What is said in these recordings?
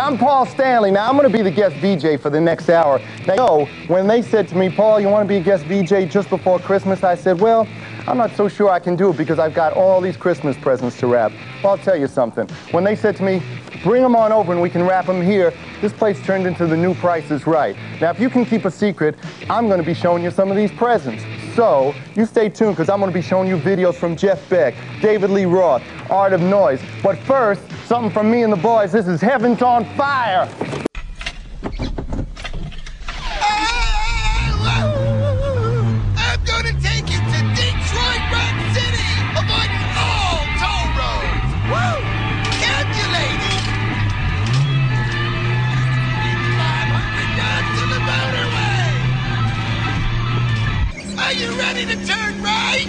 I'm Paul Stanley. Now, I'm going to be the guest VJ for the next hour. Now, when they said to me, Paul, you want to be a guest VJ just before Christmas? I said, well, I'm not so sure I can do it because I've got all these Christmas presents to wrap. Well, I'll tell you something. When they said to me, bring them on over and we can wrap them here, this place turned into the new Price is Right. Now, if you can keep a secret, I'm going to be showing you some of these presents. So, you stay tuned because I'm going to be showing you videos from Jeff Beck, David Lee Roth, Art of Noise. But first, something from me and the boys. This is Heaven's on Fire. I'm going to take you to Detroit Rock City, avoiding all toll roads. Woo! Calculating. 500 yards to the motorway. Are you ready to turn right?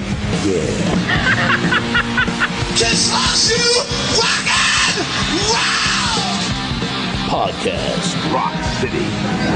Kiss Lawsuit, walking! Wow! Podcast Rock City.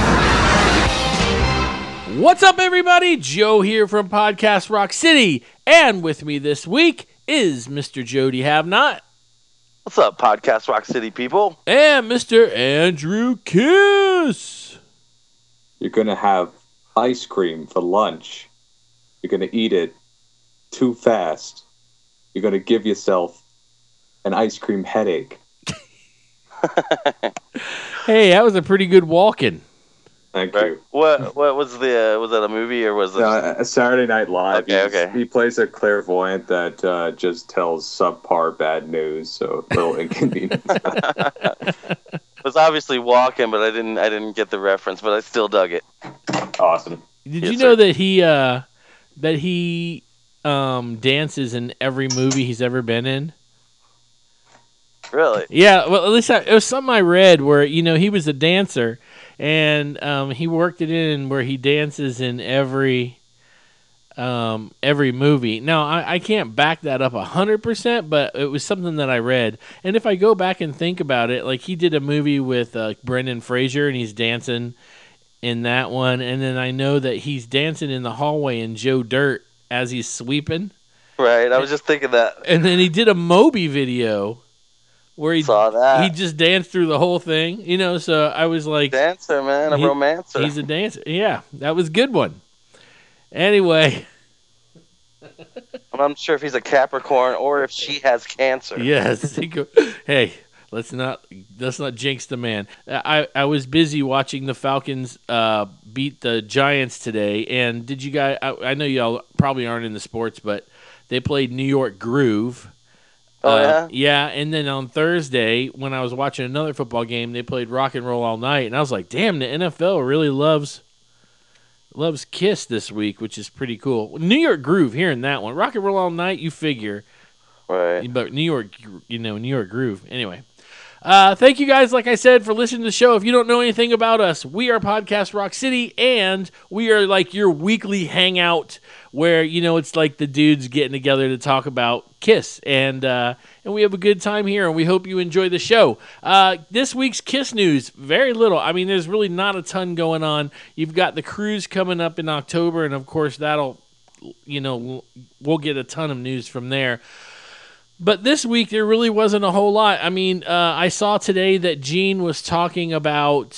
What's up, everybody? Joe here from Podcast Rock City, and with me this week is Mr. Jody Havnot. What's up, Podcast Rock City people? And Mr. Andrew Kiss. You're going to have ice cream for lunch. You're going to eat it too fast. You're going to give yourself an ice cream headache. Hey, that was a pretty good walk-in. Thank Right. you. What was that a movie or was it? A Saturday Night Live. Okay. He plays a clairvoyant that just tells subpar bad news, so a little inconvenient. It was obviously walking, but I didn't get the reference, but I still dug it. Awesome. Did Yes, you know sir. that he dances in every movie he's ever been in? Really? Yeah, well, at least it was something I read where, he was a dancer, and he worked it in where he dances in every movie. Now, I can't back that up 100%, but it was something that I read. And if I go back and think about it, like he did a movie with Brendan Fraser, and he's dancing in that one. And then I know that he's dancing in the hallway in Joe Dirt as he's sweeping. Right. I was just thinking that. And then he did a Moby video where he Saw that. he just danced through the whole thing, so I was like, Dancer, man, a romancer. he's a dancer. Yeah, that was a good one. Anyway, I'm not sure if he's a Capricorn or if she has cancer. yes. Hey, let's not jinx the man. I was busy watching the Falcons beat the Giants today, and did you guys? I know y'all probably aren't in the sports, but they played New York Groove. Oh, yeah? Yeah, and then on Thursday, when I was watching another football game, they played Rock and Roll All Night, and I was like, damn, the NFL really loves Kiss this week, which is pretty cool. New York Groove, hearing that one. Rock and Roll All Night, you figure. Right. But New York Groove. Anyway. Thank you guys, like I said, for listening to the show. If you don't know anything about us, we are Podcast Rock City, and we are like your weekly hangout where, it's like the dudes getting together to talk about Kiss, and we have a good time here, and we hope you enjoy the show. This week's Kiss news, very little. I mean, there's really not a ton going on. You've got the cruise coming up in October, and of course that'll, we'll get a ton of news from there. But this week, there really wasn't a whole lot. I mean, I saw today that Gene was talking about,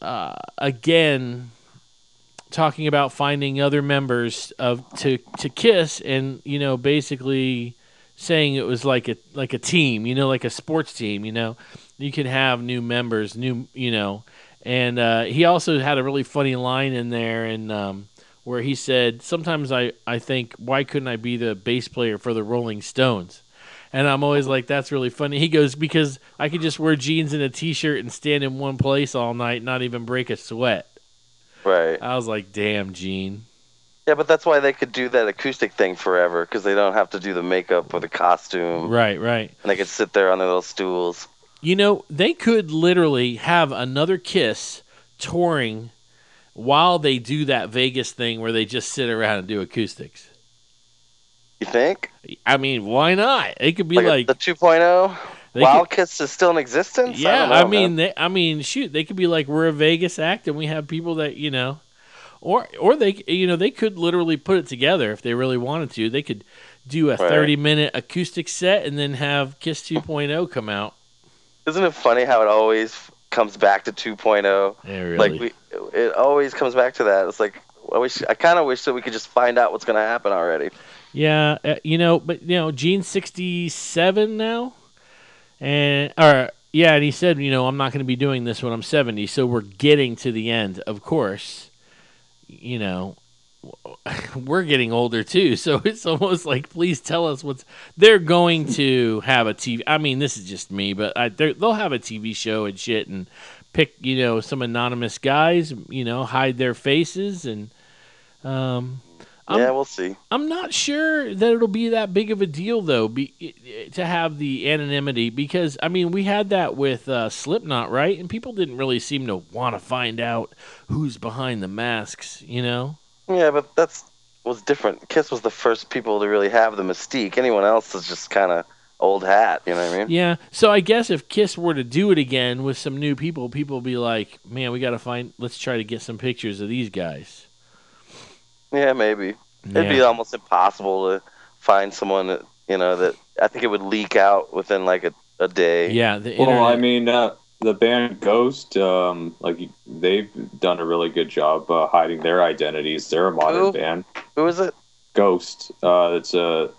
talking about finding other members to Kiss, and basically saying it was like a team, like a sports team. You can have new members, and he also had a really funny line in there, and where he said, "Sometimes I think, why couldn't I be the bass player for the Rolling Stones?" And I'm always like, that's really funny. He goes, because I could just wear jeans and a T-shirt and stand in one place all night, not even break a sweat. Right. I was like, damn, Gene. Yeah, but that's why they could do that acoustic thing forever, because they don't have to do the makeup or the costume. Right. And they could sit there on their little stools. They could literally have another Kiss touring while they do that Vegas thing where they just sit around and do acoustics. You think? I mean, why not? It could be like the 2.0. Wild Kiss is still in existence. Yeah, I don't know, shoot, they could be like, we're a Vegas act, and we have people that or they they could literally put it together if they really wanted to. They could do a 30-minute acoustic set and then have Kiss 2.0 come out. Isn't it funny how it always comes back to 2.0. Yeah, really. Like it always comes back to that. It's like I kind of wish that we could just find out what's going to happen already. Yeah, Gene's 67 now, and he said, I'm not going to be doing this when I'm 70. So we're getting to the end, of course. We're getting older too, so it's almost like, please tell us they're going to have a TV. I mean, this is just me, but they'll have a TV show and shit, and pick some anonymous guys, hide their faces, and we'll see. I'm not sure that it'll be that big of a deal though, to have the anonymity, because I mean we had that with Slipknot, right? And people didn't really seem to want to find out who's behind the masks, Yeah, but was different. Kiss was the first people to really have the mystique. Anyone else is just kind of old hat, you know what I mean? Yeah, so I guess if Kiss were to do it again with some new people will be like, man, let's try to get some pictures of these guys. Yeah, maybe. It'd be almost impossible to find someone that, that I think it would leak out within like a day. Yeah, I mean, the band Ghost, they've done a really good job hiding their identities. They're a modern band. Who is it? Ghost. It's a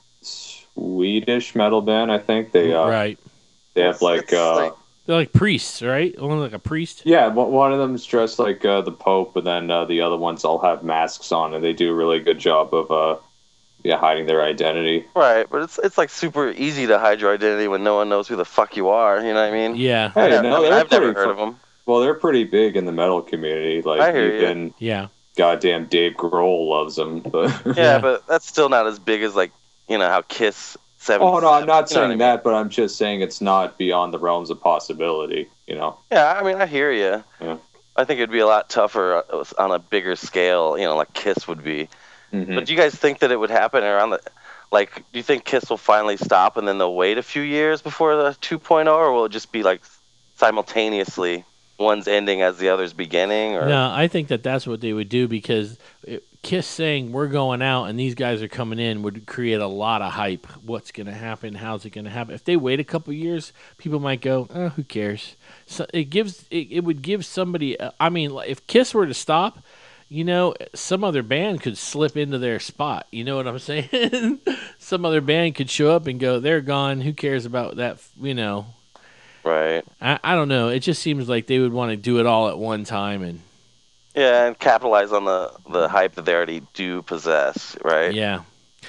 Swedish metal band, I think. They right. They have they're like priests, right? One like a priest. Yeah, one of them's dressed like the Pope, and then the other ones all have masks on, and they do a really good job of hiding their identity. Right, but it's like super easy to hide your identity when no one knows who the fuck you are. You know what I mean? Yeah. Hey, I've never heard of them. Well, they're pretty big in the metal community. Like, I hear you. Yeah. Goddamn Dave Grohl loves them. But yeah, but that's still not as big as how Kiss. Oh no, I'm not saying that, but I'm just saying it's not beyond the realms of possibility. Yeah, I mean, I hear you. Yeah. I think it'd be a lot tougher on a bigger scale. Like Kiss would be. Mm-hmm. But do you guys think that it would happen around do you think Kiss will finally stop and then they'll wait a few years before the 2.0, or will it just be simultaneously, one's ending as the other's beginning? Or? No, I think that's what they would do, because Kiss saying we're going out and these guys are coming in would create a lot of hype. What's going to happen? How's it going to happen? If they wait a couple years, people might go, who cares? So it would give somebody. I mean, if Kiss were to stop, some other band could slip into their spot. You know what I'm saying? Some other band could show up and go, they're gone. Who cares about that? Right. I don't know. It just seems like they would want to do it all at one time and. Yeah, and capitalize on the hype that they already do possess, right? Yeah.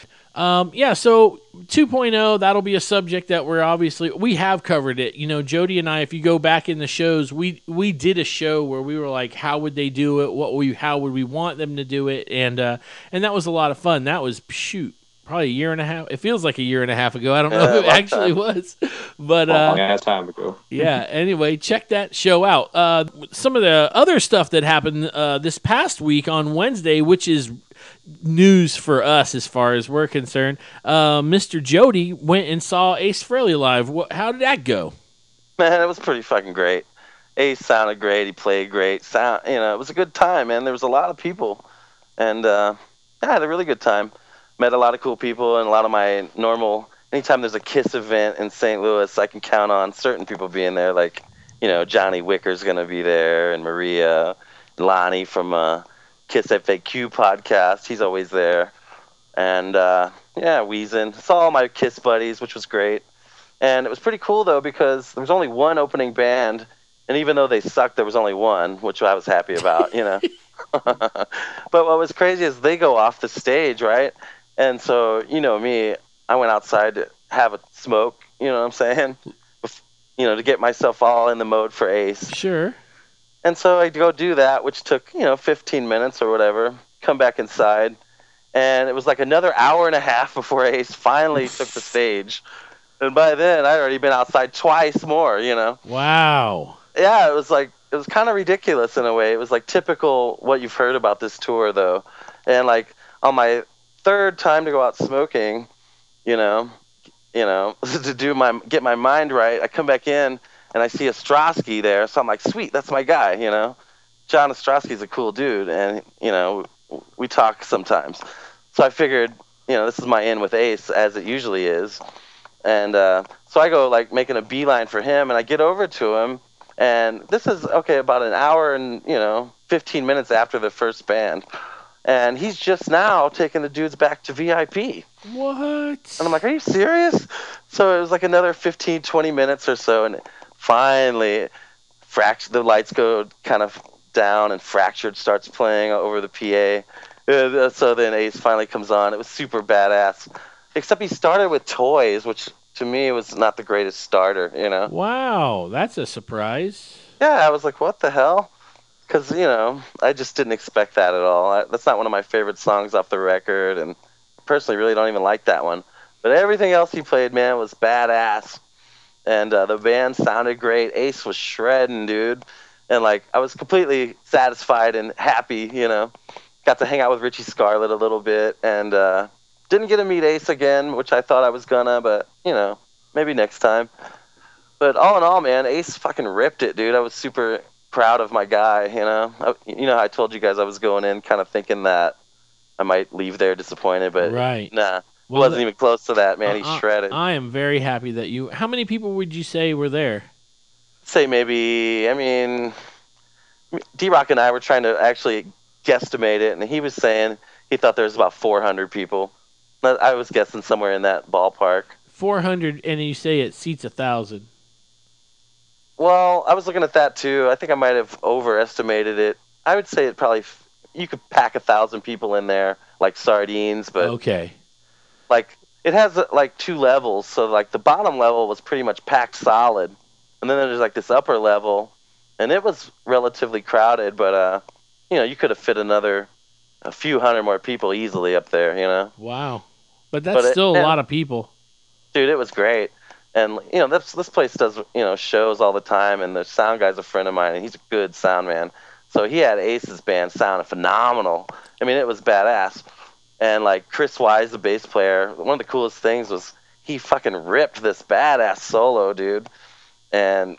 So 2.0, that'll be a subject that we have covered it. Jody and I, if you go back in the shows, we did a show where we were like, how would they do it? How would we want them to do it? And that was a lot of fun. That was, probably a year and a half. It feels like a year and a half ago. I don't know if it actually was, but time ago. Yeah. Anyway, check that show out. Some of the other stuff that happened this past week on Wednesday, which is news for us as far as we're concerned. Mr. Jody went and saw Ace Frehley live. How did that go? Man, it was pretty fucking great. Ace sounded great. He played great. It was a good time, man. There was a lot of people, and I had a really good time. Met a lot of cool people, and a lot of my normal. Anytime there's a Kiss event in St. Louis, I can count on certain people being there. Like, Johnny Wicker's gonna be there, and Maria, Lonnie from Kiss FAQ podcast. He's always there, and Weezin. Saw all my Kiss buddies, which was great. And it was pretty cool though, because there was only one opening band, and even though they sucked, there was only one, which I was happy about. But what was crazy is they go off the stage, right? And so, me, I went outside to have a smoke, you know what I'm saying? To get myself all in the mode for Ace. Sure. And so I go do that, which took, 15 minutes or whatever, come back inside. And it was like another hour and a half before Ace finally took the stage. And by then, I'd already been outside twice more, Wow. Yeah, it was kind of ridiculous in a way. It was like typical what you've heard about this tour, though. And like on my third time to go out smoking, to get my mind right, I come back in and I see Ostrowski there, so I'm like, sweet, that's my guy, John Ostrowski's a cool dude, and we talk sometimes. So I figured, this is my in with Ace, as it usually is, and so I go like making a beeline for him, and I get over to him, And this is, about an hour and, 15 minutes after the first band. And he's just now taking the dudes back to VIP. What? And I'm like, are you serious? So it was like another 15, 20 minutes or so. And finally, the lights go kind of down and Fractured starts playing over the PA. So then Ace finally comes on. It was super badass. Except he started with Toys, which to me was not the greatest starter, Wow, that's a surprise. Yeah, I was like, what the hell? Because, I just didn't expect that at all. That's not one of my favorite songs off the record, and personally really don't even like that one. But everything else he played, man, was badass. And the band sounded great. Ace was shredding, dude. And, I was completely satisfied and happy, Got to hang out with Richie Scarlett a little bit, and didn't get to meet Ace again, which I thought I was gonna, but, maybe next time. But all in all, man, Ace fucking ripped it, dude. I was super proud of my guy, I told you guys I was going in kind of thinking that I might leave there disappointed, but right. Nah, well, wasn't even close to that, man. He shredded. I am very happy that you... How many people would you say were there? Say maybe, D-Rock and I were trying to actually guesstimate it, and he was saying he thought there was about 400 people. I was guessing somewhere in that ballpark. 400, and you say it seats 1,000. Well, I was looking at that too. I think I might have overestimated it. I would say you could pack 1,000 people in there like sardines, but okay. It has two levels. So the bottom level was pretty much packed solid, and then there's this upper level, and it was relatively crowded, but you could have fit a few hundred more people easily up there, Wow. But that's still a lot of people. Dude, it was great. And, this place does, shows all the time, and the sound guy's a friend of mine, and he's a good sound man. So he had Ace's band sounding phenomenal. I mean, it was badass. And, Chris Wise, the bass player, one of the coolest things was he fucking ripped this badass solo, dude. And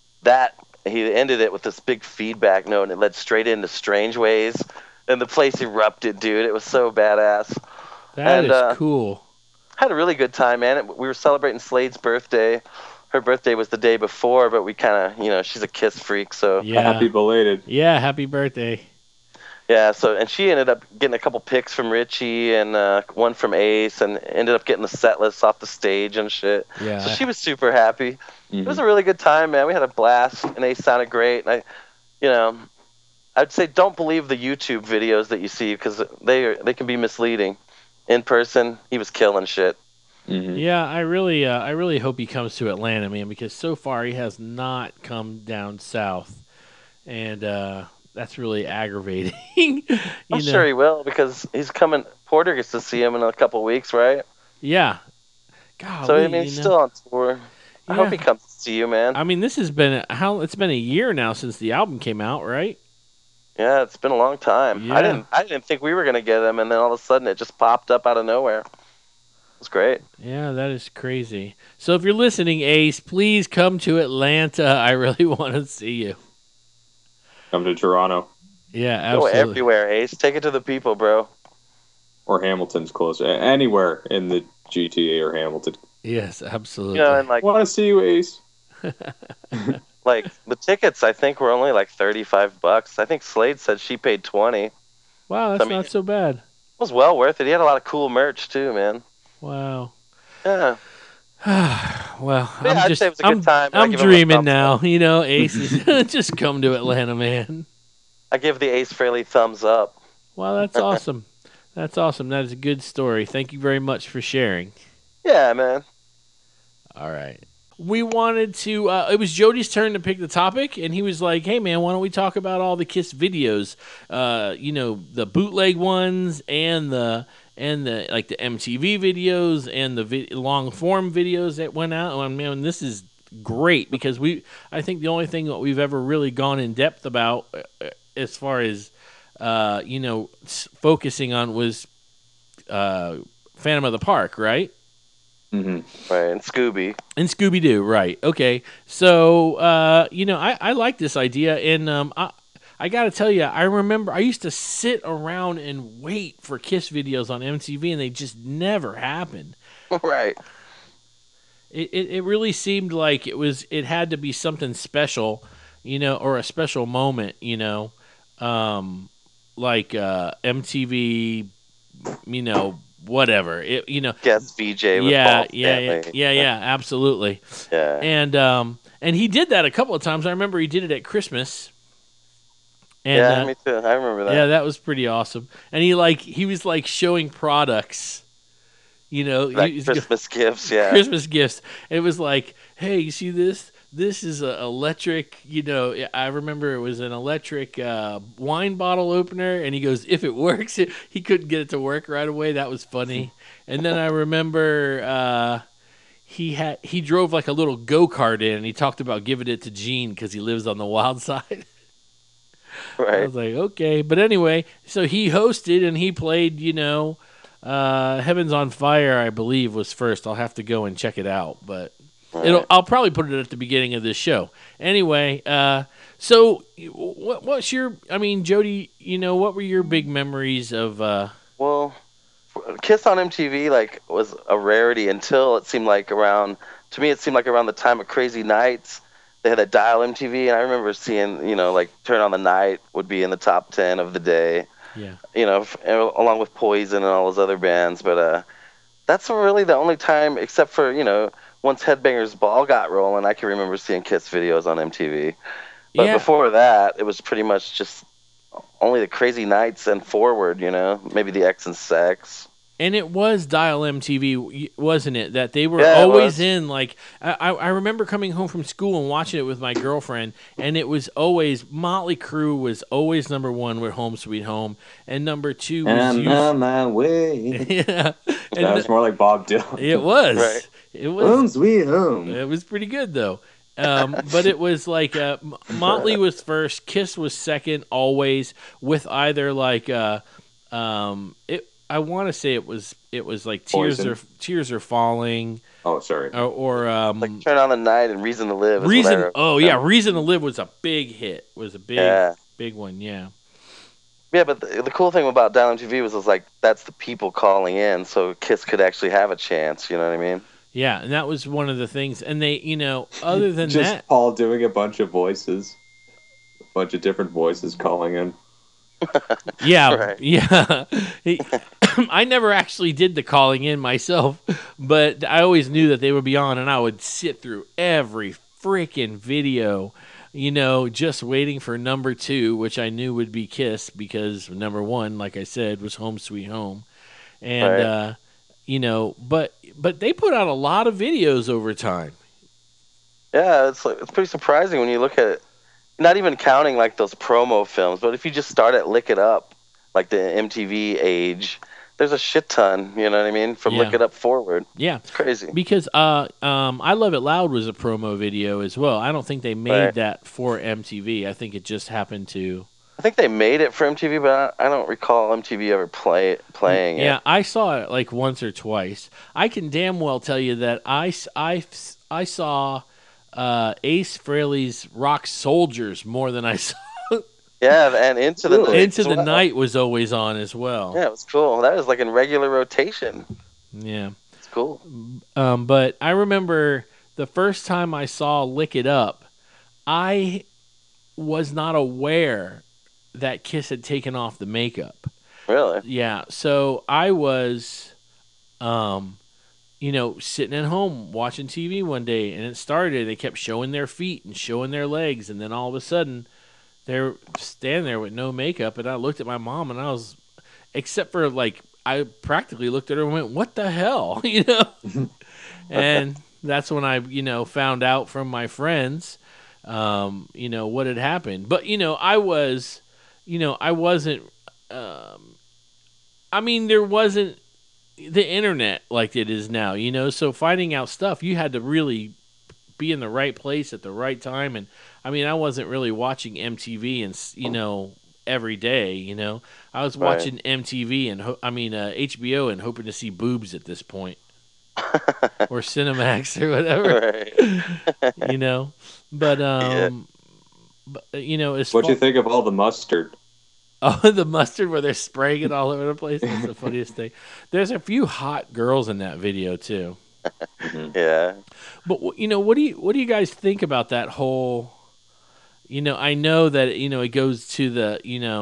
he ended it with this big feedback note, and it led straight into Strange Ways. And the place erupted, dude. It was so badass. That is cool. Had a really good time, man. We were celebrating Slade's birthday. Her birthday was the day before, but we kind of, she's a Kiss freak, so... Yeah. Happy belated. Yeah, happy birthday. Yeah, and she ended up getting a couple pics from Richie and one from Ace, and ended up getting the set list off the stage and shit. Yeah. So she was super happy. Mm-hmm. It was a really good time, man. We had a blast, and Ace sounded great. And I'd say don't believe the YouTube videos that you see, because they can be misleading. In person, he was killing shit. Mm-hmm. Yeah, I really hope he comes to Atlanta, man, because so far he has not come down south, and that's really aggravating. I'm sure he will, because he's coming. Porter gets to see him in a couple weeks, right? Yeah. God. So he's still on tour. I hope he comes to see you, man. I mean, this has been it's been a year now since the album came out, right? Yeah, it's been a long time. Yeah. I didn't think we were gonna get him, and then all of a sudden it just popped up out of nowhere. It was great. Yeah, that is crazy. So if you're listening, Ace, please come to Atlanta. I really want to see you. Come to Toronto. Yeah, absolutely. Go everywhere, Ace. Take it to the people, bro. Or Hamilton's close. Anywhere in the GTA or Hamilton. Yes, absolutely. And Want to see you, Ace? the tickets, I think, were only $35. I think Slade said she paid $20. Wow, that's not so bad. It was well worth it. He had a lot of cool merch too, man. Wow. Yeah. Well, I'd say it was a good time. I'm dreaming now. Ace is just come to Atlanta, man. I give the Ace Frehley thumbs up. Wow, that's awesome. That's awesome. That is a good story. Thank you very much for sharing. Yeah, man. All right. We wanted to, it was Jody's turn to pick the topic, and he was like, hey, man, why don't we talk about all the Kiss videos, the bootleg ones and the the MTV videos and the long-form videos that went out. And, man, this is great because I think the only thing that we've ever really gone in depth about as far as, focusing on was Phantom of the Park, right? Mm-hmm. Right, and Scooby. And Scooby-Doo, right. Okay. So, I like this idea. And I got to tell you, I remember I used to sit around and wait for Kiss videos on MTV, and they just never happened. Right. It really seemed like it had to be something special, or a special moment, like MTV, whatever. Guest VJ with yeah, Paul yeah, Stanley. yeah, absolutely. Yeah. And he did that a couple of times. I remember he did it at Christmas. And, Yeah, me too. I remember that. Yeah, that was pretty awesome. And he was like showing products, Like Christmas gifts, yeah. Christmas gifts. It was like, hey, you see this? This is an electric, I remember it was an electric wine bottle opener. And he goes, if it works, he couldn't get it to work right away. That was funny. And then I remember he drove like a little go-kart in, and he talked about giving it to Gene because he lives on the wild side. Right. I was like, okay. But anyway, so he hosted and he played, Heaven's on Fire, I believe, was first. I'll have to go and check it out. But I'll probably put it at the beginning of this show. Anyway, so what's Jody, what were your big memories of... Well, Kiss on MTV, was a rarity until it seemed like around the time of Crazy Nights. They had a Dial MTV, and I remember seeing, Turn on the Night would be in the top 10 of the day. Yeah. Along with Poison and all those other bands. But that's really the only time, except for, once Headbangers Ball got rolling, I can remember seeing Kiss videos on MTV. But before that, it was pretty much just only the Crazy Nights and forward, maybe the X and Sex. And it was Dial MTV, wasn't it? That they were Yeah, always in, I remember coming home from school and watching it with my girlfriend, and it was always, Motley Crue was always number one with Home Sweet Home, and number two was... I'm on my way. Yeah. That was more like Bob Dylan. It was. Right. It was. Home Sweet Home. It was pretty good, though. But it was like Motley was first, Kiss was second, always, with either I want to say it was like Poison. Tears Are Falling. Oh, sorry. Or Turn on the Night and Reason to Live. Reason. Oh yeah, Reason to Live was a big hit. Was a big one. Yeah. Yeah, but the cool thing about Dial MTV was that's the people calling in, so Kiss could actually have a chance. You know what I mean? Yeah, and that was one of the things. And they, other than Just that, Paul doing a bunch of voices, a bunch of different voices calling in. yeah, Right. yeah. I never actually did the calling in myself, but I always knew that they would be on, and I would sit through every freaking video, just waiting for number 2, which I knew would be Kiss, because number 1, like I said, was Home Sweet Home. And, Right. but they put out a lot of videos over time. Yeah, it's pretty surprising when you look at it. Not even counting those promo films, but if you just start at Lick It Up, like the MTV age, there's a shit ton, you know what I mean, from Lick It Up forward. Yeah. It's crazy. Because I Love It Loud was a promo video as well. I don't think they made that for MTV. I think it just happened to... I think they made it for MTV, but I don't recall MTV ever playing it. Yeah, I saw it once or twice. I can damn well tell you that I saw Ace Frehley's Rock Soldiers more than I saw... Yeah, and Into the Night. Into the Night was always on as well. Yeah, it was cool. That was in regular rotation. Yeah. It's cool. But I remember the first time I saw Lick It Up, I was not aware that Kiss had taken off the makeup. Really? Yeah. So I was, sitting at home watching TV one day, and it started. They kept showing their feet and showing their legs, and then all of a sudden, they're standing there with no makeup, and I looked at my mom, and I was, except for I practically looked at her and went, "What the hell?" And that's when I, found out from my friends, what had happened. But I was, I wasn't. There wasn't the internet like it is now, So finding out stuff, you had to really be in the right place at the right time, and I wasn't really watching MTV and every day. I was watching MTV and HBO and hoping to see boobs at this point, or Cinemax or whatever. Right. But What'd you think of all the mustard? Oh, the mustard where they're spraying it all over the place. That's the funniest thing. There's a few hot girls in that video too. Yeah. But what do you guys think about that whole? I know that it goes to the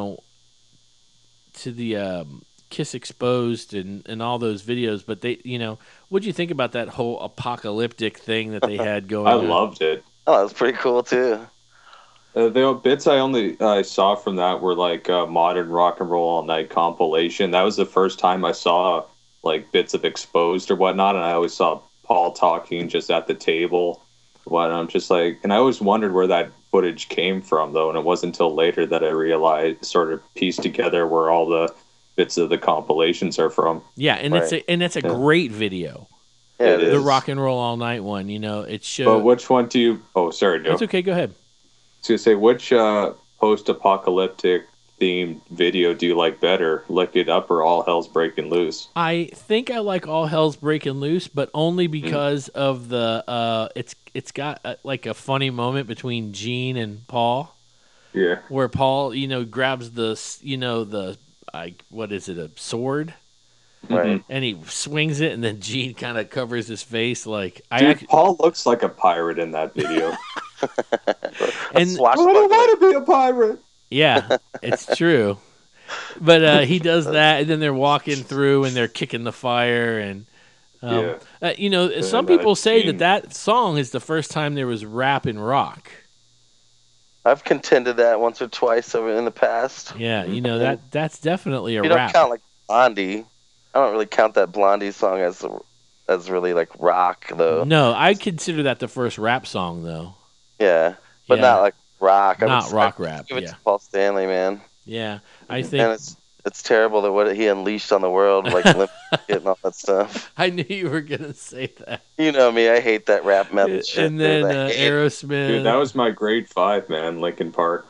Kiss Exposed and all those videos, but they what'd you think about that whole apocalyptic thing that they had going I on? loved it. Oh, that was pretty cool too. The bits I saw from that were like Modern Rock and Roll All Night compilation. That was the first time I saw like bits of Exposed or whatnot, and I always saw Paul talking just at the table. I'm just like, and I always wondered where that footage came from, though, and it wasn't until later that I realized, sort of pieced together where all the bits of the compilations are from. Yeah, and it's a great video. Yeah, it The is. Rock and Roll All Night one, it shows. But which one do you? Oh, sorry, Joe. That's okay. Go ahead. I was gonna say, which post-apocalyptic themed video do you like better, Lick It Up or All Hell's Breaking Loose? I think I like All Hell's Breaking Loose, but only because of the it's got like a funny moment between Gene and Paul, Yeah. where Paul grabs the what is it, a sword, Right. and he swings it, and then Gene kind of covers his face like Dude, Paul looks like a pirate in that video. and Swashbuckler. want to be a pirate. yeah, it's true. But he does that, and then they're walking through, and they're kicking the fire, and some people say that song is the first time there was rap in rock. I've contended that once or twice over in the past. Yeah, that's definitely a You don't rap. count like Blondie. I don't really count that Blondie song as really like rock though. No, I consider that the first rap song, though. Yeah, but Yeah. not like rock. Not rock rap, Give it yeah. to Paul Stanley, man. Yeah, I And think it's terrible that what he unleashed on the world, like Limp Bizkit and all that stuff. I knew you were gonna say that. You know me, I hate that rap metal shit. And then dude. I hate it. Aerosmith. Dude, that was my grade 5, man, Linkin Park.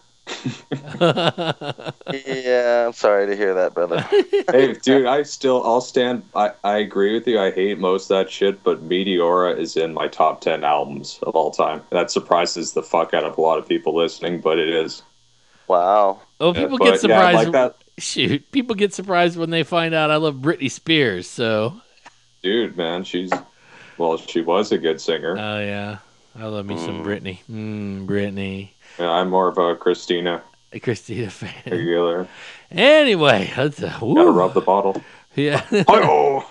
Yeah, I'm sorry to hear that, brother. Hey, dude, I'll stand. I agree with you. I hate most of that shit, but Meteora is in my top 10 albums of all time. That surprises the fuck out of a lot of people listening, but it is. Wow. Oh, people but, get surprised. like that. Shoot, people get surprised when they find out I love Britney Spears. So, Dude, man, she was a good singer. oh yeah, I love me some Britney. Britney, Yeah, I'm more of a Christina a Christina fan. Aguilera. Anyway, let's Gotta woo. rub the bottle. Yeah. Oh,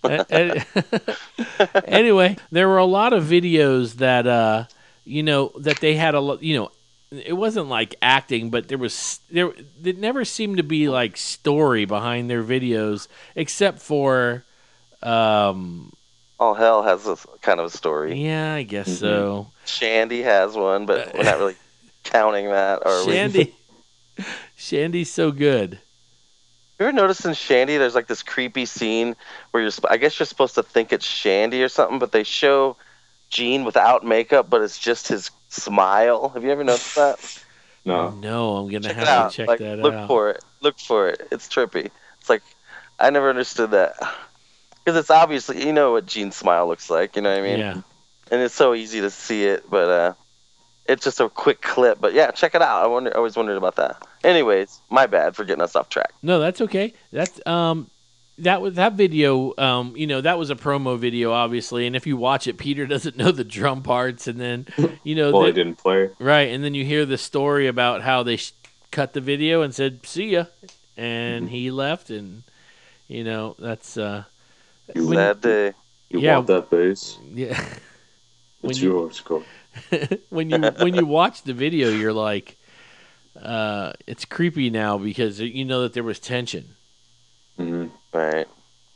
Anyway, there were a lot of videos that that they had a lot. It wasn't like acting, but there never seemed to be like story behind their videos, except for All Hell has a kind of a story. yeah, I guess so. Shandy has one, but we're not really counting that. Or Shandy's so good. You ever notice in Shandy, there's like this creepy scene where I guess you're supposed to think it's Shandy or something, but they show Gene without makeup, but it's just his smile. Have you ever noticed that? no. No, I'm gonna Check it have out. to check Like, that look out. for it. Look for it. It's trippy. It's like I never understood that because it's obviously what Gene's smile looks like. You know what I mean? Yeah. And it's so easy to see it, but it's just a quick clip. But yeah, check it out. I always wondered about that. Anyways, my bad for getting us off track. No, that's okay. That's that video. That was a promo video, obviously. And if you watch it, Peter doesn't know the drum parts, and then Well, I didn't play. right, and then you hear the story about how they cut the video and said "see ya," and he left, and that's when- Sad day. You Yeah. want that bass? yeah. When It's you- yours, go. when you watch the video, you're like, it's creepy now because you know that there was tension. Mm-hmm. Right.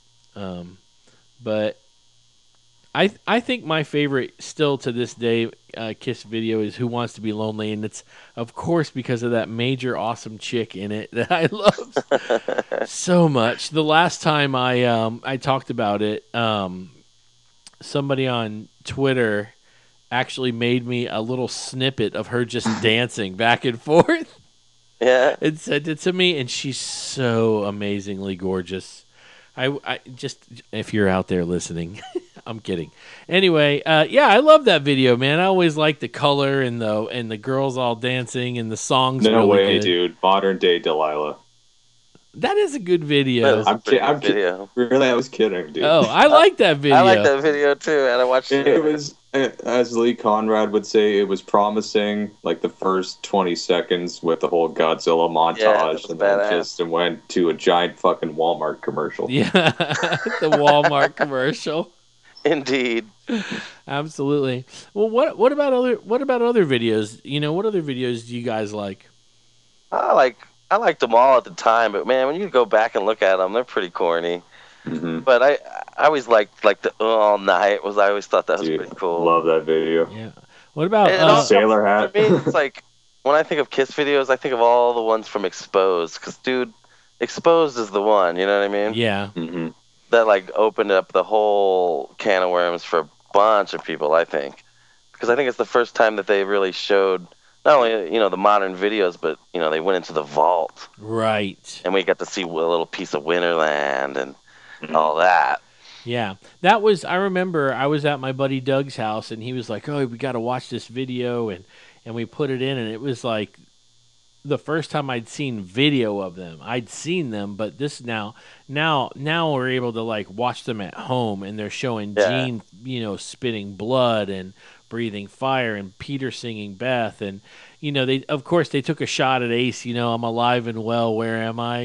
But I think my favorite still to this day Kiss video is "Who Wants to Be Lonely," and it's of course because of that major awesome chick in it that I love so much. The last time I talked about it, somebody on Twitter actually made me a little snippet of her just dancing back and forth Yeah. and sent it to me, and she's so amazingly gorgeous. I just, if you're out there listening, I'm kidding. Anyway, yeah, I love that video, man. I always like the color and the girls all dancing and the songs. No really way, good. dude. Modern day Delilah. That is a good video. I'm Pretty kidding. good video. Really, I was kidding, dude. Oh, I like that video. I like that video too, and I watched it. It was, as Lee Conrad would say, it was promising. Like the first 20 seconds with the whole Godzilla montage, and then it went to a giant fucking Walmart commercial. Yeah, the Walmart commercial. Indeed. Absolutely. Well, what about other videos? You know, what other videos do you guys like? I liked them all at the time, but man, when you go back and look at them, they're pretty corny. Mm-hmm. But I always liked the All Night. I always thought that was Dude, pretty cool. Love that video. Yeah. What about Sailor Hat? For me, it's like when I think of Kiss videos, I think of all the ones from Exposed, because dude, Exposed is the one. You know what I mean? Yeah. Mm-hmm. That like opened up the whole can of worms for a bunch of people. I think, because I think it's the first time that they really showed not only the modern videos, but they went into the vault, right? And we got to see a little piece of Winterland and all that. Yeah, that was. I remember I was at my buddy Doug's house, and he was like, "Oh, we got to watch this video," and we put it in, and it was like the first time I'd seen video of them. I'd seen them, but this now we're able to like watch them at home, and they're showing Gene, spitting blood and breathing fire, and Peter singing Beth, and they of course they took a shot at Ace. I'm alive and well. Where am I?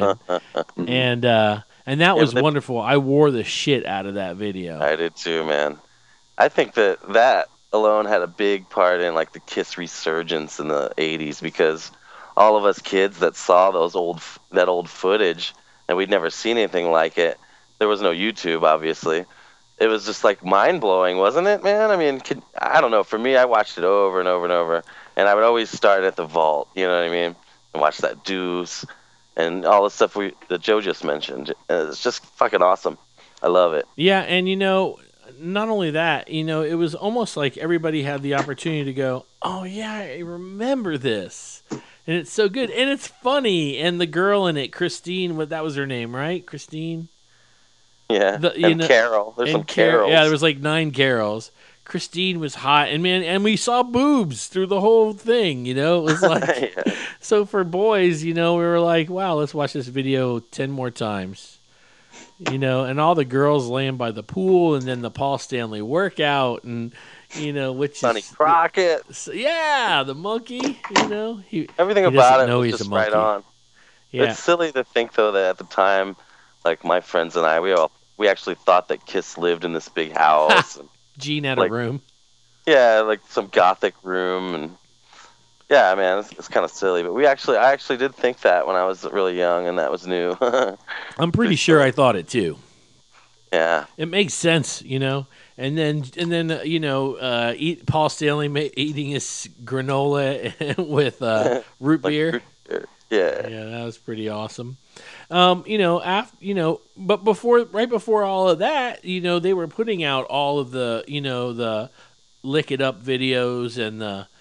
And that was wonderful. I wore the shit out of that video. I did too, man. I think that alone had a big part in like the Kiss resurgence in the 80s, because all of us kids that saw that old footage, and we'd never seen anything like it. There was no YouTube, obviously. It was just like mind-blowing, wasn't it, man? I mean, I don't know. For me, I watched it over and over and over, and I would always start at the vault, you know what I mean? And watch that Deuce and all the stuff that Joe just mentioned. It's just fucking awesome. I love it. Yeah, and not only that, it was almost like everybody had the opportunity to go, oh yeah, I remember this. And it's so good. And it's funny. And the girl in it, Christine, that was her name, right? Christine? Yeah. Carol. There's some Carols. Yeah, there was like 9 Carols. Christine was hot, and we saw boobs through the whole thing. It was like yeah. So for boys, we were like, wow, let's watch this video 10 more times. And all the girls laying by the pool, and then the Paul Stanley workout, and which Sonny is Crockett. Yeah, the monkey. Everything about it was just right on. Yeah. It's silly to think though that at the time, like my friends and I, we actually thought that Kiss lived in this big house. And, Gene had a room. Yeah, like some gothic room, and yeah, man, it's kind of silly. But I actually did think that when I was really young, and that was new. I'm pretty sure I thought it too. Yeah, it makes sense, And then Paul Stanley eating his granola with root beer. Yeah, that was pretty awesome. But right before all of that, they were putting out all of the, the Lick It Up videos, and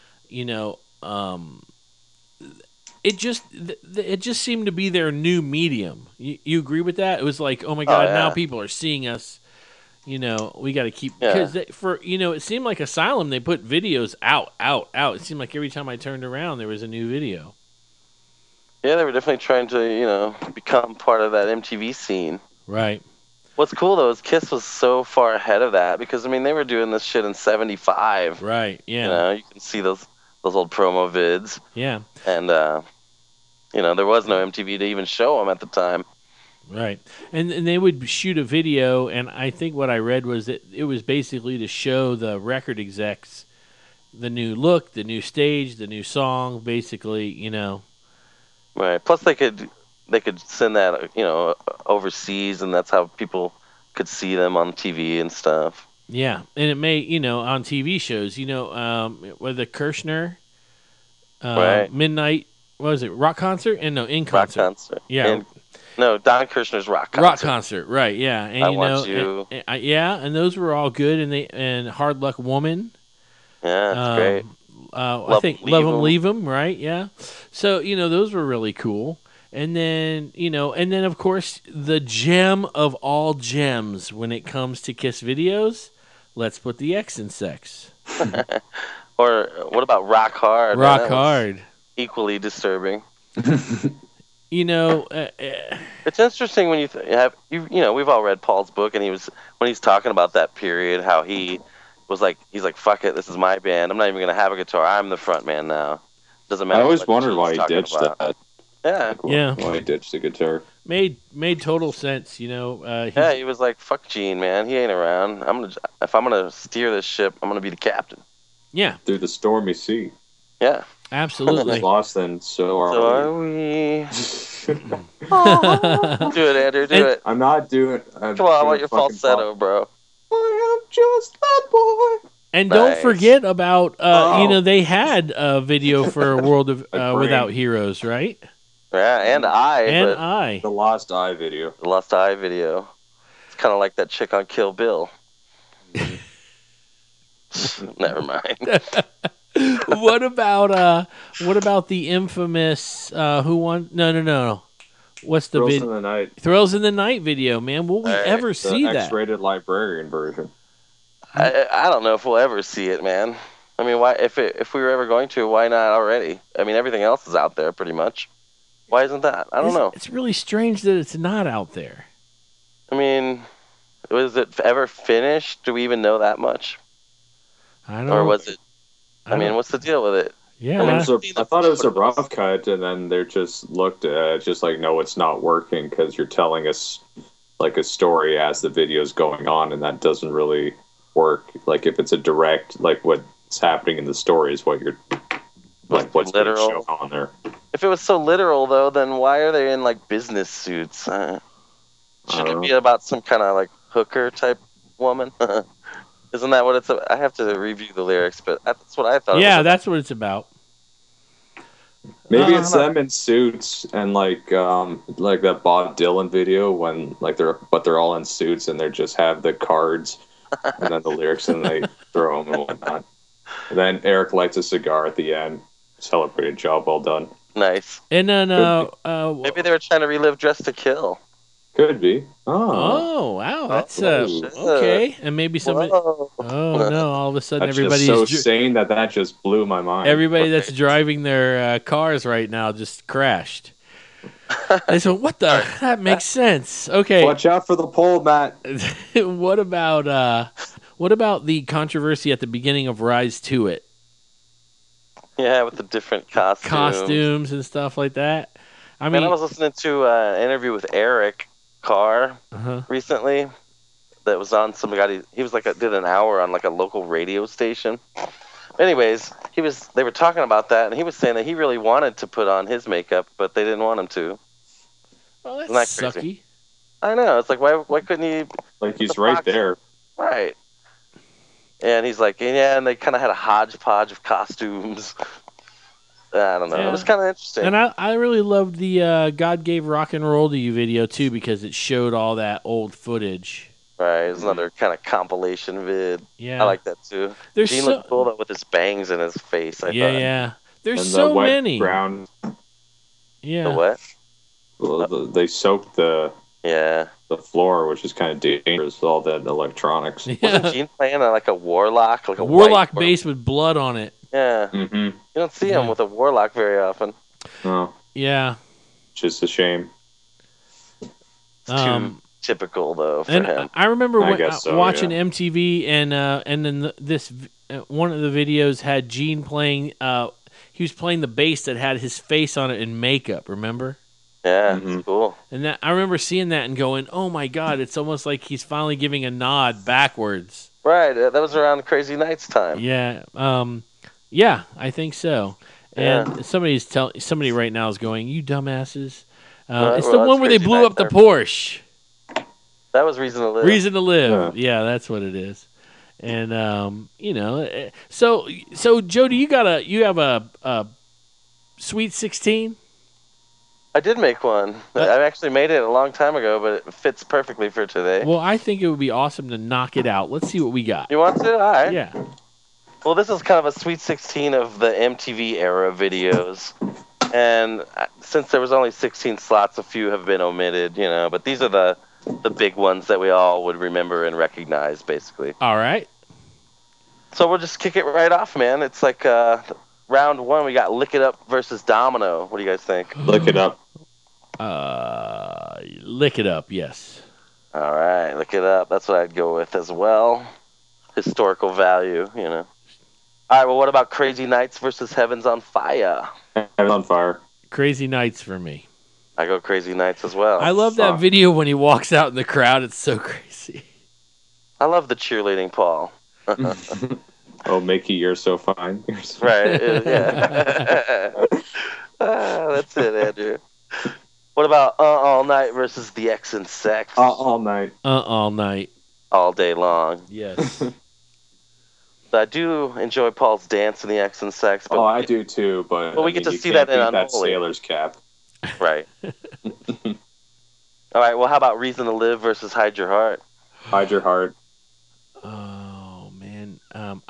it just seemed to be their new medium. You agree with that? It was like, oh my God, now people are seeing us. We got to keep, because it seemed like Asylum, they put videos out. It seemed like every time I turned around, there was a new video. Yeah, they were definitely trying to, become part of that MTV scene. Right. What's cool, though, is Kiss was so far ahead of that, because, I mean, they were doing this shit in 75. Right, yeah. You can see those old promo vids. Yeah. And, there was no MTV to even show them at the time. Right. And they would shoot a video, and I think what I read was that it was basically to show the record execs the new look, the new stage, the new song, basically, Right. Plus, they could send that, overseas, and that's how people could see them on TV and stuff. Yeah, and it may, on TV shows, with the Kirshner, right. Midnight, what was it, rock concert? And no, in concert. Rock concert. Yeah. No, Don Kirshner's rock concert. Rock concert, right? Yeah, and I Want You. And those were all good, and Hard Luck Woman. Yeah, that's great. I think Love 'Em, Leave 'Em, right? Yeah. So, those were really cool. And then, of course, the gem of all gems when it comes to Kiss videos, let's put the X in sex. Or what about Rock Hard? Rock Hard. Equally disturbing. It's interesting when we've all read Paul's book, and when he's talking about that period, how he's like, fuck it, this is my band. I'm not even gonna have a guitar. I'm the front man now. Doesn't matter. I always what wondered Gene's why he talking ditched about. that. Yeah. Yeah. Why he ditched the guitar. Made total sense. He was like, fuck Gene, man. He ain't around. If I'm gonna steer this ship, I'm gonna be the captain. Yeah. Through the stormy sea. Yeah. Absolutely. Lost then, so are So we. are we? Do it, Andrew. Do it. I'm not doing. Come on, I want your falsetto, bro. I am just that boy. And don't Nice. forget about, they had a video for World of Without Heroes, right? Yeah, and The Lost Eye video. The Lost Eye video. It's kind of like that chick on Kill Bill. Never mind. What about the infamous who won? No. What's the Girls video? in the Night. Thrills in the Night video, man. Will we ever see The that? X-rated librarian version. I don't know if we'll ever see it, man. I mean, why? If we were ever going to, why not already? I mean, everything else is out there pretty much. Why isn't that? I don't know. It's really strange that it's not out there. I mean, was it ever finished? Do we even know that much? I don't. Or was it? I I mean, don't- what's the deal with it? Yeah. I thought it was a rough cut, and then they just looked at it, just like, no, it's not working because you're telling us like a story as the video's going on, and that doesn't really work. Like if it's a direct, like what's happening in the story is what you're, like what's being Literal. shown on there. If it was so literal, though, then why are they in like business suits? Shouldn't it be about some kind of like hooker type woman? Isn't that what it's? I have to review the lyrics, but that's what I thought. Yeah, that's what it's about. Maybe it's them in suits and like that Bob Dylan video when like they're all in suits and they just have the cards and then the lyrics and they throw them and whatnot. And then Eric lights a cigar at the end, celebrating job well done. Nice. And then Maybe they were trying to relive Dress to Kill. Could be. oh wow, that's shit. okay. And maybe somebody. Whoa. Oh no! All of a sudden, That's everybody's just so sane that just blew my mind. everybody that's driving their cars right now just crashed. They said, "What the? That makes sense." Okay. Watch out for the pole, Matt. What about the controversy at the beginning of Rise to It? Yeah, with the different Costumes and stuff like that. I mean, I was listening to an interview with Eric Carr recently that was on some guy. He was did an hour on like a local radio station. Anyways, they were talking about that, and he was saying that he really wanted to put on his makeup, but they didn't want him to. well, Isn't that's that crazy? sucky. I know. It's like why couldn't he? Like he's The right box. there. Right. And he's like, yeah, and they kind of had a hodgepodge of costumes. I don't know. Yeah. It was kind of interesting. And I really loved the God Gave Rock and Roll to You video too because it showed all that old footage. Right. It's another kind of compilation vid. Yeah, I like that too. There's Gene so looked cool though with his bangs in his face. I thought. yeah. There's And so the wet many. ground. Yeah. The what? Well, they soaked the Yeah. floor, which is kind of dangerous with all that electronics. Wasn't Yeah. Gene playing like a warlock? Like a Warlock white base with blood on it. Yeah. Mm-hmm. You don't see him Yeah. with a warlock very often. No, Yeah. just a shame. It's too typical though for And him. I remember I guess so, watching yeah. MTV, and then one of the videos had Gene playing. He was playing the bass that had his face on it in makeup. Remember? Yeah, Mhm. it's cool. And that I remember seeing that and going, "Oh my God!" It's almost like he's finally giving a nod backwards. Right. That was around Crazy Nights time. Yeah. Yeah, I think so. And somebody right now is going, "You dumbasses!" Right, it's well, the that's one where they Crazy blew Nights up the there. Porsche. That was Reason to Live. Reason to Live. Yeah, that's what it is. And so Joe, you have a Sweet 16? I did make one. I actually made it a long time ago, but it fits perfectly for today. Well, I think it would be awesome to knock it out. Let's see what we got. You want to? All right. Yeah. Well, this is kind of a Sweet 16 of the MTV era videos. And since there was only 16 slots, a few have been omitted, but these are the big ones that we all would remember and recognize, basically. All right. So we'll just kick it right off, man. It's like round one, we got Lick It Up versus Domino. What do you guys think? Look it up. Lick It Up, yes. All right, look it up. That's what I'd go with as well. Historical value, you know. All right, well, what about Crazy Nights versus Heaven's on Fire? Heaven's on Fire. Crazy Nights for me. I go Crazy Nights as well. I love that video when he walks out in the crowd. It's so crazy. I love the cheerleading, Paul. Oh, Mickey, you're so fine. Right, yeah. That's it, Andrew. What about All Night versus the X and Sex? All Night. All night. All day long. Yes. I do enjoy Paul's dance in the X and Sex. But I do too, but we I get mean, to you see can't that in beat that Unholy. sailor's cap. Right. All right, well, how about Reason to Live versus Hide Your Heart? Hide Your Heart. Oh man.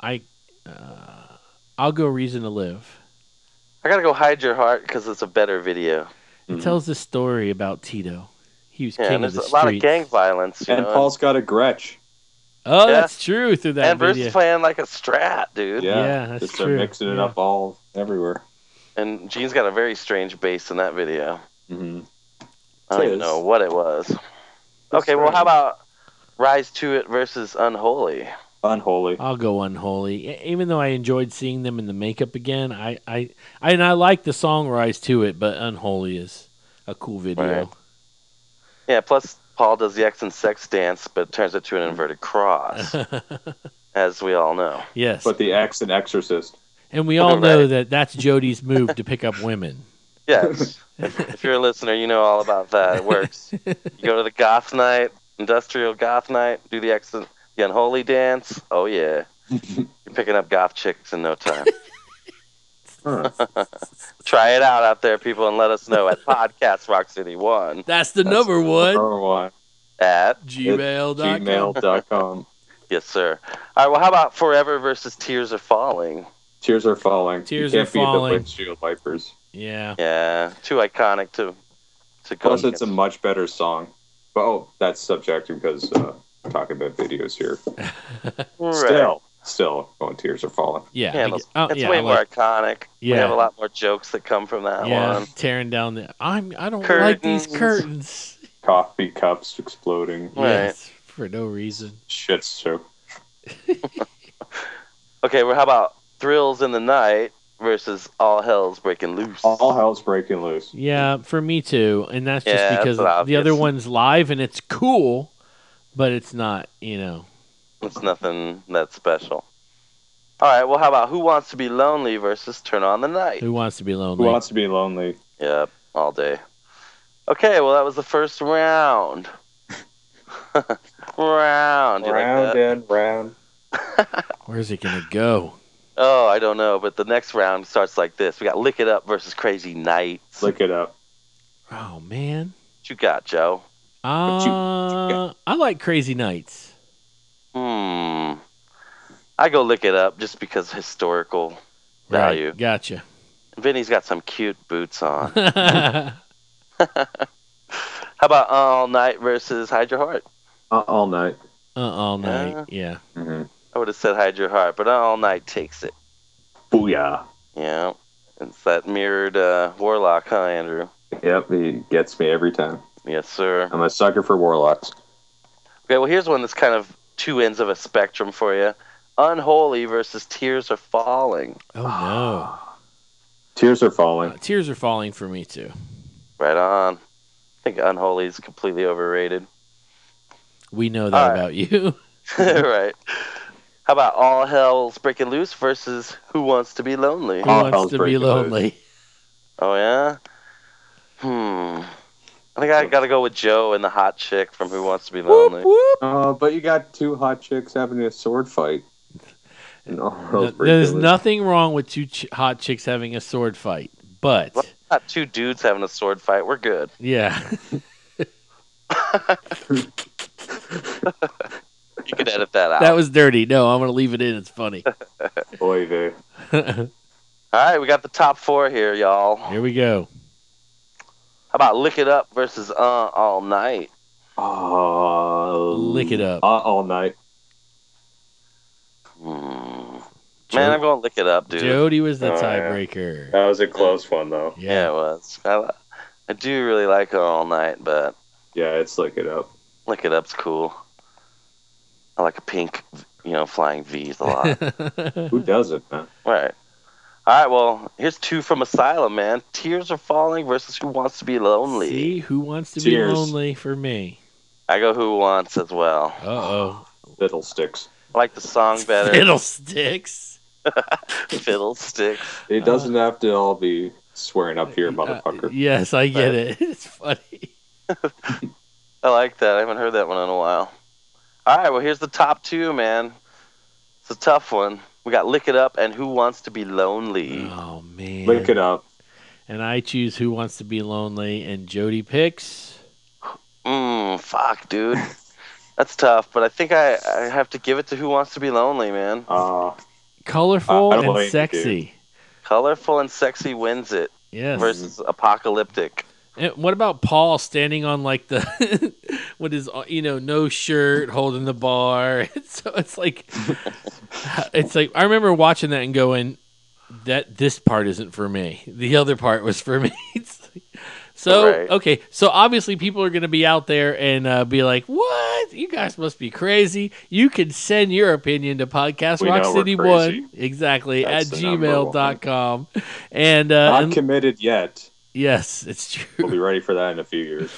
I'll go Reason to Live. I gotta go Hide Your Heart because it's a better video. It tells the story about Tito. He was Yeah, king and of there's the a lot of streets. gang violence. You And know? Paul's got a Gretsch. Oh, Yeah. that's true through that And Bruce video. is playing like a Strat, dude. Yeah, that's just true. mixing it Yeah. up all everywhere. And Gene's got a very strange bass in that video. Mm-hmm. I don't even Tis. know what it was. Okay, well, how about Rise to It versus Unholy? Unholy. I'll go Unholy. Even though I enjoyed seeing them in the makeup again, I like the song Rise to It, but Unholy is a cool video. Right. Yeah, plus Paul does the X and Sex dance, but turns it to an inverted cross, as we all know. Yes. But the X and Exorcist. And we all know Right. that that's Jody's move to pick up women. Yes. If you're a listener, you know all about that. It works. You go to the goth night, industrial goth night, do the Unholy dance. Oh, yeah. You're picking up goth chicks in no time. Try it out there, people, and let us know at Podcast Rock City 1 That's the number one. Number one. at Gmail.com. Gmail.com. Yes, sir. All right, well, how about Forever versus Tears Are Falling? Tears are falling. Tears you can't are beat falling. the windshield wipers. Yeah. Yeah, too iconic to go Plus, it's a against. much better song. But, that's subjective because we're talking about videos here. Right. Still, going Tears are falling. Yeah. Yeah, it's way more iconic. We Yeah. have a lot more jokes that come from that Yeah, one. tearing down the. I don't like these curtains. Coffee cups exploding. Right. Yes, for no reason. Shit, so. Okay, well, how about Thrills in the Night versus All Hell's Breaking Loose? All hell's breaking loose. Yeah, for me too, and that's just Yeah, that's because obvious. the other one's live and it's cool, but it's not. It's nothing that special. All right, well, how about Who Wants to Be Lonely versus Turn on the Night? Who wants to be Who lonely? wants to be lonely? Yep, all day. Okay, well, that was the first round. Round. You like Round that? and round. Where's it gonna go? Oh, I don't know, but the next round starts like this. We got Lick It Up versus Crazy Nights. Look it up. Oh man. What you got, Joe? I like Crazy Nights. I go Lick It Up just because historical value. Right, gotcha. Vinny's got some cute boots on. How about All Night versus Hide Your Heart? All night. All night. Yeah. Mm-hmm. I would have said Hide Your Heart, but All Night takes it. Booyah. Yeah. It's that mirrored Warlock, huh, Andrew? Yep, he gets me every time. Yes, sir. I'm a sucker for warlocks. Okay, well, here's one that's kind of two ends of a spectrum for you. Unholy versus Tears Are Falling. Oh no. Tears are falling. Tears are falling for me too. Right on. I think Unholy is completely overrated. We know that All right. about you. Right. How about All Hell's Breaking Loose versus Who Wants to Be Lonely? Who All wants hell's to be breaking loose. lonely? Oh, yeah? I think I gotta go with Joe and the hot chick from Who Wants to Be Lonely. Whoop, whoop. But you got two hot chicks having a sword fight. And all hell's breaking There's loose. nothing wrong with two hot chicks having a sword fight, but Well, not two dudes having a sword fight. We're good. yeah. You can edit that out. That was dirty. No, I'm going to leave it in. It's funny. Oy vey. All right, we got the top four here, y'all. How Here we go. about Lick It Up versus All Night? Lick It Up. All night. Man, I'm going Lick It Up, dude. Jody was the Oh, yeah. tiebreaker. That was a close one, though. Yeah, it was. I do really like All Night, but Yeah, it's Lick It Up. Lick It Up's cool. I like a pink, flying V's a lot. Who doesn't, man? Right. All right, well, here's 2 from Asylum, man. Tears Are Falling versus Who Wants to Be Lonely. See, Who Wants to Cheers. Be Lonely for me. I go Who Wants as well. Uh-oh. Fiddlesticks. I like the song better. Fiddlesticks. Fiddlesticks. It doesn't have to all be swearing up here, motherfucker. Yes, I get it. It's funny. I like that. I haven't heard that one in a while. All right, well, here's the top 2, man. It's a tough one. We got Lick It Up and Who Wants to Be Lonely. Oh, man. Lick It Up. And I choose Who Wants to Be Lonely, and Jody picks. Fuck, dude. That's tough, but I think I have to give it to Who Wants to Be Lonely, man. Colorful I don't and blame you, sexy. Colorful and Sexy wins it Yes. versus Apocalyptic. And what about Paul standing on like the with his no shirt holding the bar? So it's like I remember watching that and going, that this part isn't for me. The other part was for me. So Right. okay, so obviously people are going to be out there and be like, "What? You guys must be crazy." You can send your opinion to Podcast We Rock know we're City crazy. 1 exactly That's at the number one. gmail.com. And Not committed yet. yes, it's true. We'll be ready for that in a few years.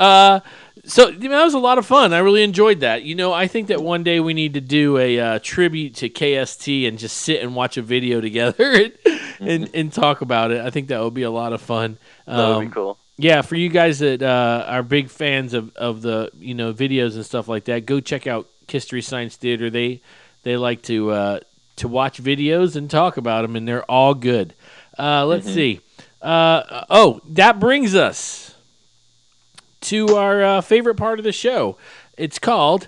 So that was a lot of fun. I really enjoyed that. I think that one day we need to do a tribute to KST and just sit and watch a video together and talk about it. I think that would be a lot of fun. That would be cool. Yeah, for you guys that are big fans of the videos and stuff like that, go check out History Science Theater. They like to watch videos and talk about them, and they're all good. Let's see. That brings us to our favorite part of the show. It's called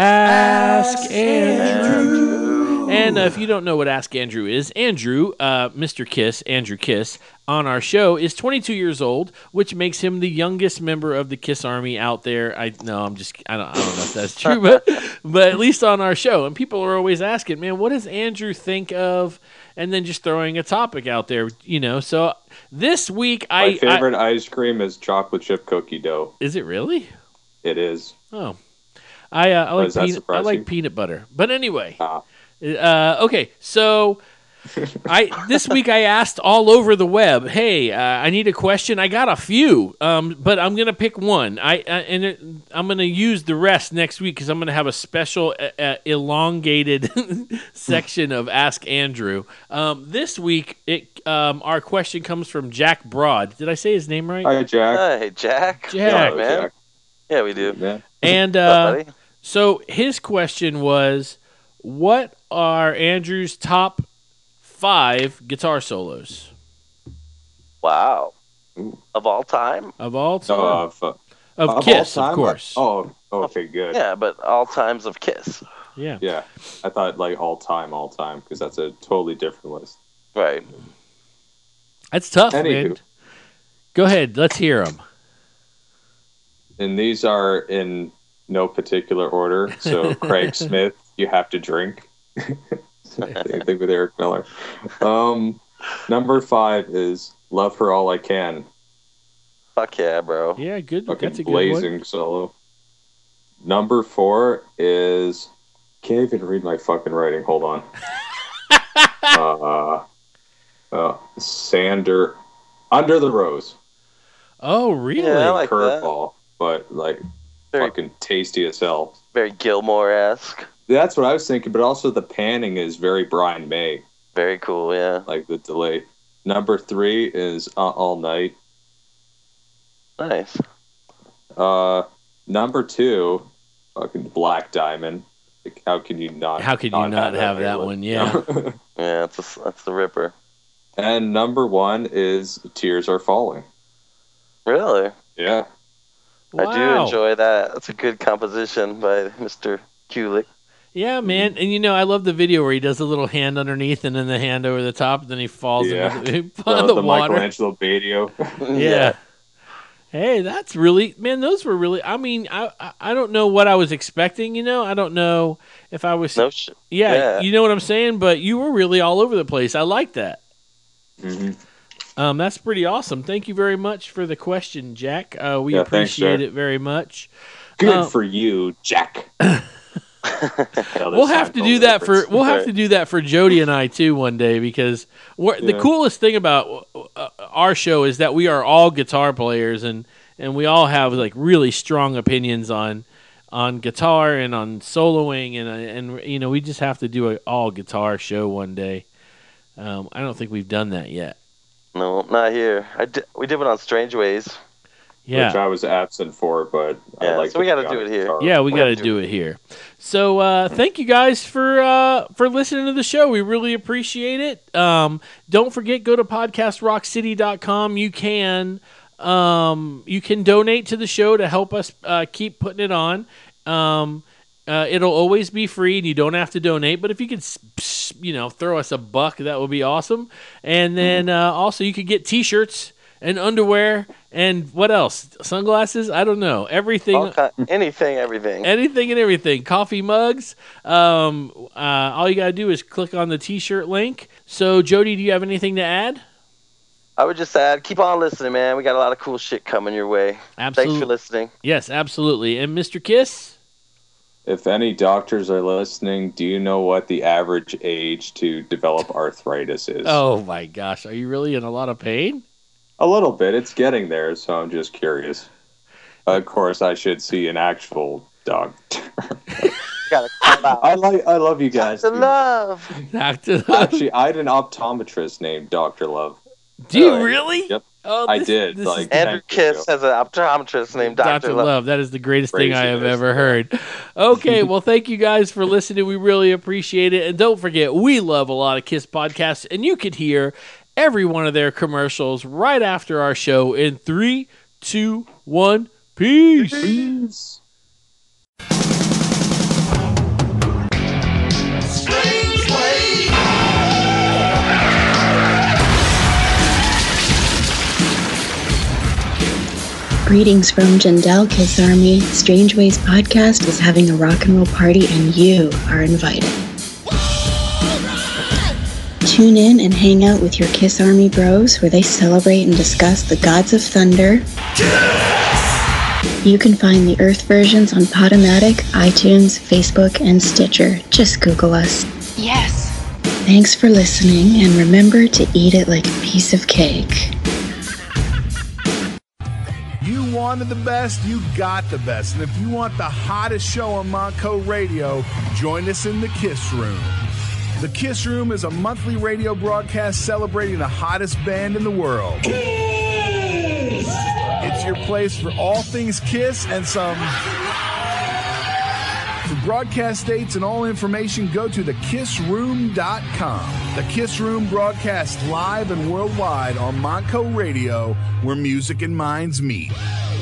Ask Andrew. And if you don't know what Ask Andrew is, Andrew, Mr. Kiss, Andrew Kiss, on our show is 22 years old, which makes him the youngest member of the Kiss Army out there. I don't know if that's true, but at least on our show. And people are always asking, man, what does Andrew think of? And then just throwing a topic out there, So this week, My favorite ice cream is chocolate chip cookie dough. is it really? It is. Oh, I like Does that surprise you? peanut butter. But anyway, Ah. okay. So this week I asked all over the web, hey, I need a question. I got a few, but I'm gonna pick one. I'm gonna use the rest next week because I'm gonna have a special elongated section of Ask Andrew. This week, our question comes from Jack Broad. Did I say his name right? Hi, Jack. Hey, Jack. Jack. Hey, man. Jack. Yeah, we do. Yeah. And What's up, buddy? so his question was, what are Andrew's top 5 guitar solos Wow. Ooh. Of all time? of all time? Of of Kiss, all of time? course. Oh, okay, good. Yeah, but all times of Kiss. Yeah. Yeah. I thought like all time, because that's a totally different list. Right. That's tough, Anywho. man. Go ahead. Let's hear them. And these are in no particular order. So Craig Smith, You Have to Drink. Same thing with Eric Miller. Number 5 is Love Her All I Can. Fuck yeah, bro. Yeah, good. Fucking That's a good blazing solo. Number 4 is can't even read my fucking writing. Hold on. Sander Under the Rose. one. Oh, really? Yeah, I like that. Curveball, but like Very- fucking tasty as hell. Very Gilmore-esque. That's what I was thinking, but also the panning is very Brian May, Very cool, yeah. like the delay. Number 3 is All Night. Nice. Number 2, fucking Black Diamond. Like, how can you not? How could you not have on that your one? list? Yeah. Yeah, that's the Ripper. And number 1 is Tears Are Falling. Really? Yeah. I do Wow. enjoy that. That's a good composition by Mr. Kulik. Yeah, man. And I love the video where he does a little hand underneath and then the hand over the top, and then he falls Yeah. into the The water. Michelangelo video. Yeah. Hey, that's really, man, those were really, I mean, I don't know what I was expecting, I don't know if I was, No shit. yeah, yeah. you know what I'm saying? But you were really all over the place. I like that. Mm-hmm. That's pretty awesome. Thank you very much for the question, Jack. We Yeah, thanks, appreciate sir. it very much. Good for you, Jack. We'll have to do that for Jody and I too one day, because the coolest thing about our show is that we are all guitar players, and we all have like really strong opinions on guitar and on soloing, and you know, we just have to do an all guitar show one day. I don't think we've done that yet. No, not here. We did one on Strange Ways. Yeah. Which I was absent for, but Yeah, I like so we got to do it here. Yeah, we got to do it here. So thank you guys for listening to the show. We really appreciate it. Don't forget, go to podcastrockcity.com. You can donate to the show to help us keep putting it on. It'll always be free, and you don't have to donate. But if you could, throw us $1, that would be awesome. And then also you could get T-shirts and underwear and what else? Sunglasses? I don't know. Everything. Anything, everything. Anything and everything. Coffee mugs. All you got to do is click on the T-shirt link. So, Jody, do you have anything to add? I would just add, keep on listening, man. We got a lot of cool shit coming your way. Absolutely. Thanks for listening. Yes, absolutely. And Mr. Kiss? If any doctors are listening, do you know what the average age to develop arthritis is? Oh, my gosh. Are you really in a lot of pain? A little bit. It's getting there, so I'm just curious. Of course, I should see an actual doctor. Gotta come out. I love you guys. Dr. Love. Dr. Love. Actually, I had an optometrist named Dr. Love. Do you really? Yep. Oh, I did. This Like, is Andrew Kiss has an optometrist named Dr. Love. That is the greatest thing I have Craziness. ever heard. Okay, well, thank you guys for listening. We really appreciate it. And don't forget, we love a lot of Kiss podcasts, and you could hear every one of their commercials right after our show in 3, 2, 1. Peace. Peace. Strange Ways. Greetings from Jandel Kiss Army. Strange Ways podcast is having a rock and roll party, and you are invited. Tune in and hang out with your Kiss Army bros, where they celebrate and discuss the gods of thunder. You can find the Earth versions on Podomatic, iTunes, Facebook, and Stitcher. Just Google us. Yes. Thanks for listening, and remember to eat it like a piece of cake. You wanted the best, you got the best. And if you want the hottest show on Montco Radio, join us in the Kiss Room. The Kiss Room is a monthly radio broadcast celebrating the hottest band in the world. Kiss! It's your place for all things Kiss and some. For broadcast dates and all information, go to thekissroom.com. The Kiss Room broadcasts live and worldwide on Montco Radio, where music and minds meet.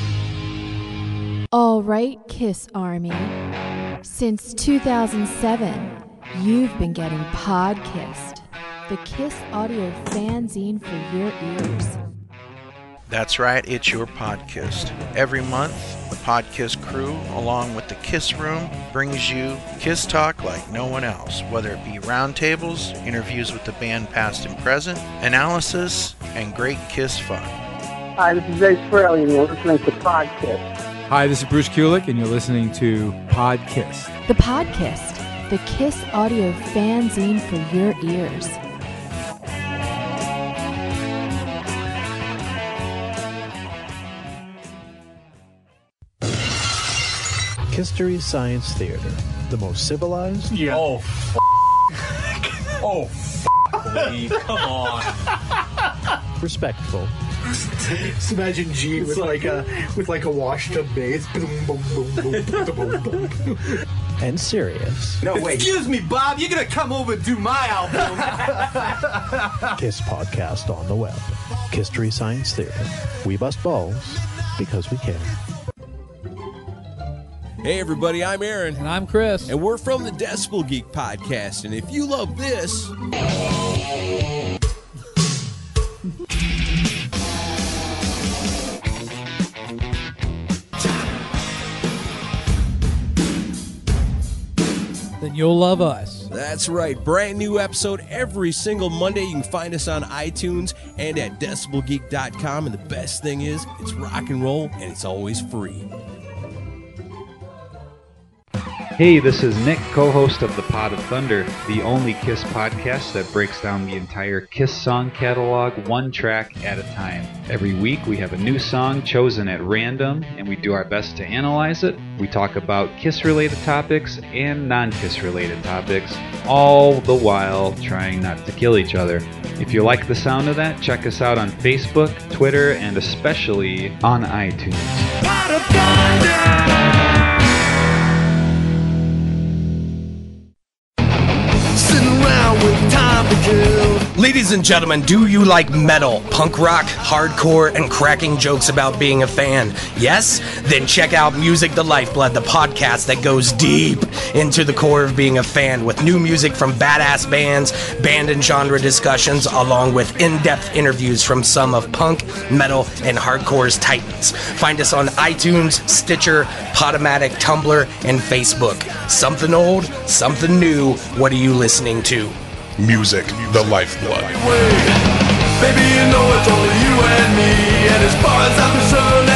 All right, Kiss Army. Since 2007, you've been getting Podkissed, the Kiss audio fanzine for your ears. That's right, it's your Podkissed. Every month, the Podkiss crew, along with the Kiss Room, brings you Kiss talk like no one else, whether it be roundtables, interviews with the band past and present, analysis, and great Kiss fun. Hi, this is Ace Frehley, and you're listening to Podkiss. Hi, this is Bruce Kulick, and you're listening to Podkissed. The Podkissed, the Kiss audio fanzine for your ears. History Science Theater, the most civilized. Yeah. Lee, come on. Respectful. Just imagine Gene with like a washed up bass. And serious. No, wait. Excuse me, Bob. You're gonna come over and do my album. Kiss podcast on the web. History Science Theater. We bust balls because we can. Hey everybody, I'm Aaron. And I'm Chris. And we're from the Decibel Geek Podcast. And if you love this... then you'll love us. That's right. Brand new episode every single Monday. You can find us on iTunes and at decibelgeek.com. And the best thing is, it's rock and roll and it's always free. Hey, this is Nick, co-host of The Pod of Thunder, the only KISS podcast that breaks down the entire KISS song catalog one track at a time. Every week we have a new song chosen at random, and we do our best to analyze it. We talk about KISS-related topics and non-KISS-related topics, all the while trying not to kill each other. If you like the sound of that, check us out on Facebook, Twitter, and especially on iTunes. Pod of Thunder! With time to kill. Ladies and gentlemen, do you like metal, punk rock, hardcore, and cracking jokes about being a fan? Yes? Then check out Music the Lifeblood, the podcast that goes deep into the core of being a fan with new music from badass bands, band and genre discussions, along with in-depth interviews from some of punk, metal, and hardcore's titans. Find us on iTunes, Stitcher, Podomatic, Tumblr, and Facebook. Something old, something new. What are you listening to? Music, the lifeblood. Baby, you know it's only you and me, and as far as I'm concerned,